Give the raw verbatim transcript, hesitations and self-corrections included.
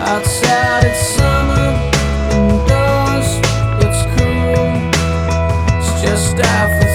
Outside it's summer, indoors it's cool. It's just after